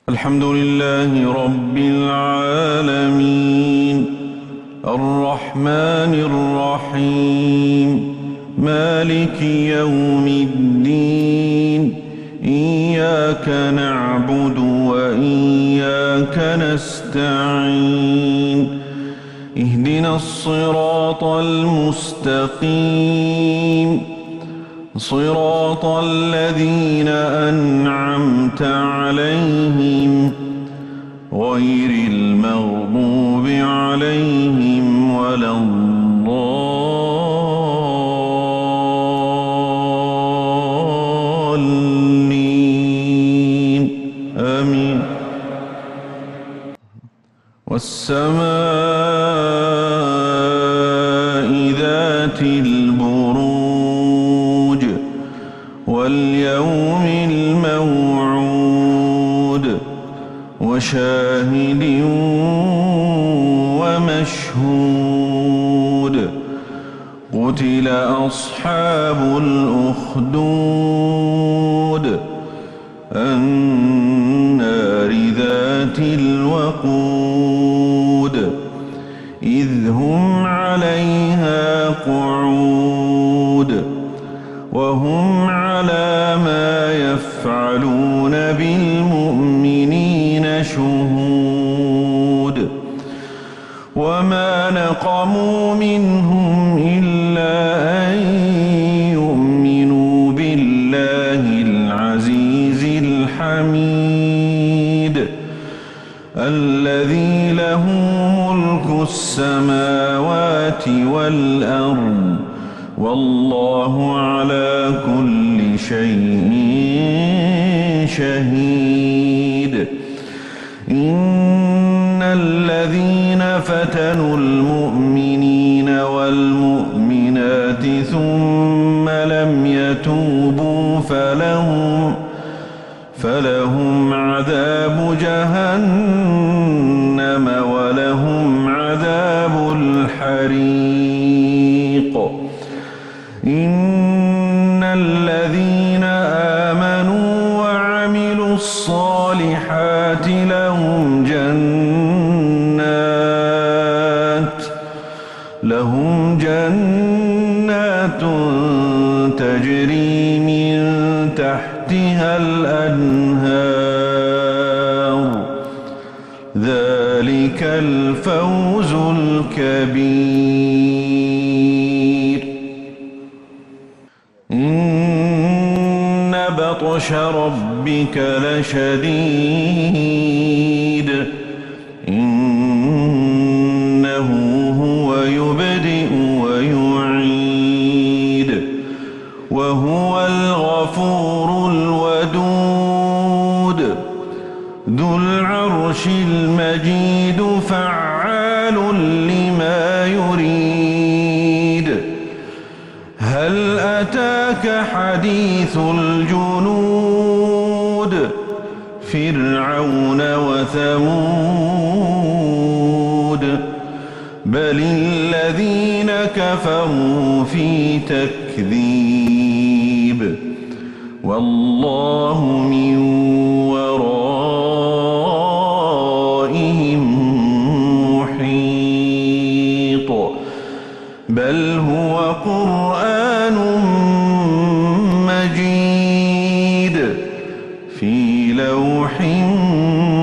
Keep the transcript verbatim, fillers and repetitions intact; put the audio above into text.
الحمد لله رب العالمين الرحمن الرحيم مالك يوم الدين إياك نعبد وإياك نستعين اهدنا الصراط المستقيم صراط الذين أنعمت عليهم غير المغضوب عليهم ولا الضالين آمين. والسماء ذات البروج واليوم الموعود وشاهد ومشهود قتل أصحاب الأخدود النار ذات الوقود إذ هم عليها قعود وهم على ما يفعلون بالمؤمنين شهود وما نقموا منهم إلا أن يؤمنوا بالله العزيز الحميد الذي له ملك السماوات والأرض والله على كل شيء شهيد. إن الذين فتنوا المؤمنين والمؤمنات ثم لم يتوبوا فلهم فلهم عذاب جهنم ولهم عذاب الحريق. إن الذين آمنوا وعملوا الصالحات لهم جنات لهم جنات تجري من تحتها الأنهار ذلك الفوز الكبير. إن بطش ربك لشديد إنه هو يبدئ ويعيد وهو الغفور الودود ذو العرش المجيد فعال لما يريد. هل أتاك حديث الجنود فرعون وثمود بل الذين كفروا في تكذيب والله من ورائهم محيط بل هو قرآن مجيد في لوح